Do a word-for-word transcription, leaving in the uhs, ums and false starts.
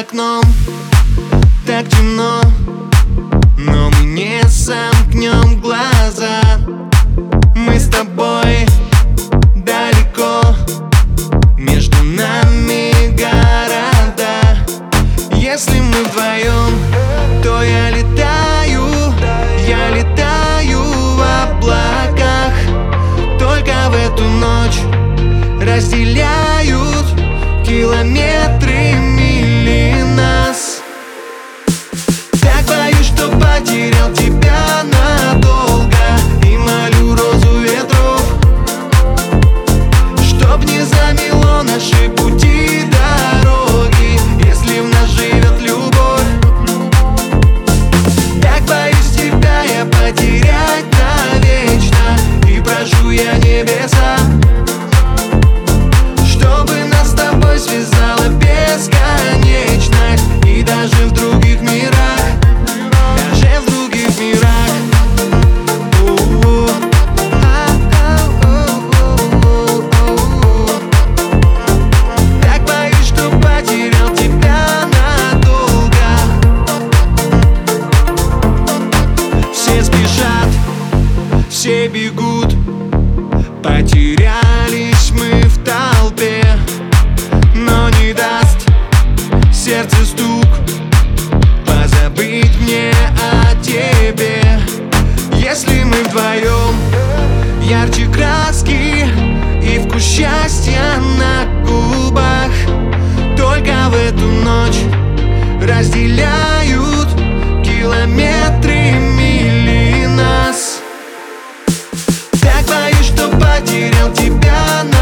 окном так темно, но мы не сомкнем глаза. Мы с тобой далеко, между нами города. Если мы вдвоем, то я летаю, я летаю в облаках. Только в эту ночь разделяют километры, мили нас. Так боюсь, что потерял тебя надолго, и молю розу ветров, чтоб не замело наши пути дороги, если в нас живет любовь. Так боюсь тебя я потерять навечно, и прошу я небеса, чтобы нас с тобой связала бесконечность. И даже в других мирах, даже в других мирах. Так боюсь, что потерял тебя надолго. Все спешат, все бегут, потерялись мы в толпе, но не даст сердце стук позабыть мне о тебе. Если мы вдвоем, ярче краски и вкус счастья на губах. Только в эту ночь разделяют километры, мили нас. Так боюсь, что потерял тебя на